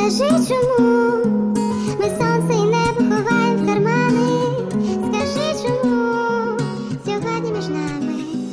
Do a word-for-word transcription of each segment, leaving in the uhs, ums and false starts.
Скажи, чому ми сонце і небо ховаємо в кармани? Скажи, чому сьогодні між нами?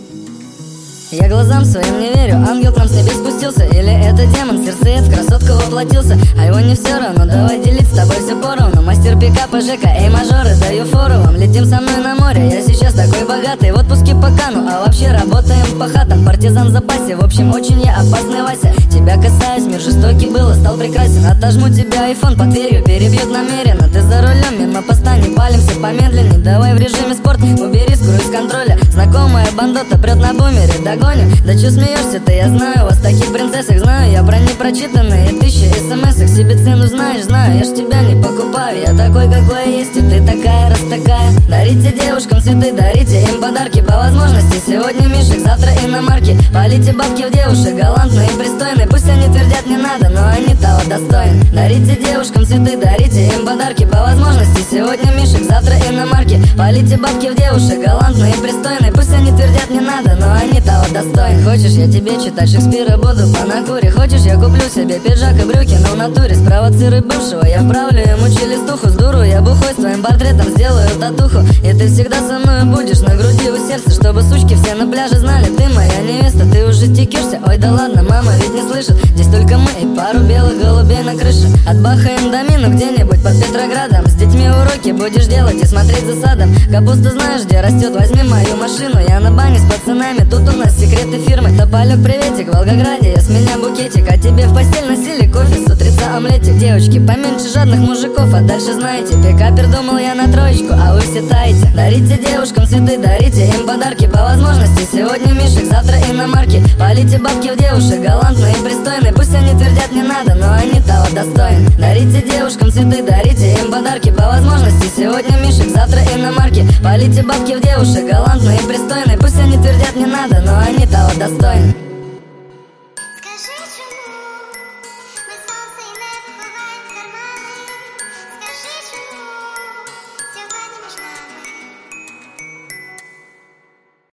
Я глазам своим не верю, ангел к нам с небес спустился. Или это демон, сердцеед, в красотку воплотился. А его не все равно, давай делить с тобой все поровну. Мастер пикапа Жека, эй, мажоры, даю фору вам. Летим со мной на море, я сейчас такой богатый. В отпуске по Кану, а вообще работаем по хатам. Партизан в запасе, в общем, очень я опасный Вася. Тебя касаюсь, мир жестокий был и стал прекрасен. Отожму тебя, айфон под дверью, перебьют намеренно. Ты за рулем, мимо поста, не палимся помедленней. Давай в режиме спорт, убери с круиз-контроля. Знакомая бандота прет на бумере, догоню. Да чё смеешься ты, я знаю вас, таких принцессок знаю. Я про непрочитанные тысячи смс-ок. Себе цену знаешь, знаю, я ж тебя не покупаю. Я такой, какой есть, и ты такая, раз такая. Дарите девушкам цветы, дарите им подарки по возможности. Сегодня мишек, завтра иномарки. Полите бабки в девушек, галантные и пристойные. Пусть они твердят не надо, но они того достойны. Дарите девушкам цветы, дарите им подарки по возможности. Сегодня мишек, завтра иномарки. Полите бабки в девушек, галантные и пристойные. Пусть они твердят не надо, но они того достойны. Хочешь, я тебе читать Шекспира буду по накуре? Хочешь, я куплю себе пиджак и брюки, но в натуре спровоцируй бывшего. Я вправлю ему челюстуху, с дуру я бухой с твоим портретом сделаю татуху. И ты всегда со мной будешь на груди у сердца, чтобы сучки все на пляже знали, ты моя невеста. Ты уже текешься, ой да ладно, мама ведь не слышит. Здесь только мы и пару белых голубей на крыше. Отбахаем домину где-нибудь под Петроградом. С детьми уроки будешь делать и смотреть за садом. Капусту знаешь, где растет, возьми мою машину. Я на бане с пацанами, тут у нас секреты фирмы. Тополек, приветик, в Волгограде, я с меня букетик. А тебе в постель носили кофе, с утреца омлетик. Девочки, поменьше жадных мужиков, а дальше знаете. Пикапер думал я на троечку, а вы все таете. Дарите девушкам цветы, дарите им подарки по возможности. Сегодня мишек, завтра иномарки. Полите бабки в девушек, галантные и пристойные. Пусть они твердят не надо, но они того достойны. Дарите девушкам цветы, дарите им подарки по возможности. Сегодня мишек, завтра иномарки. Полите бабки в девушек, галантные и пристойные. Пусть они твердят не надо, но они того достойны.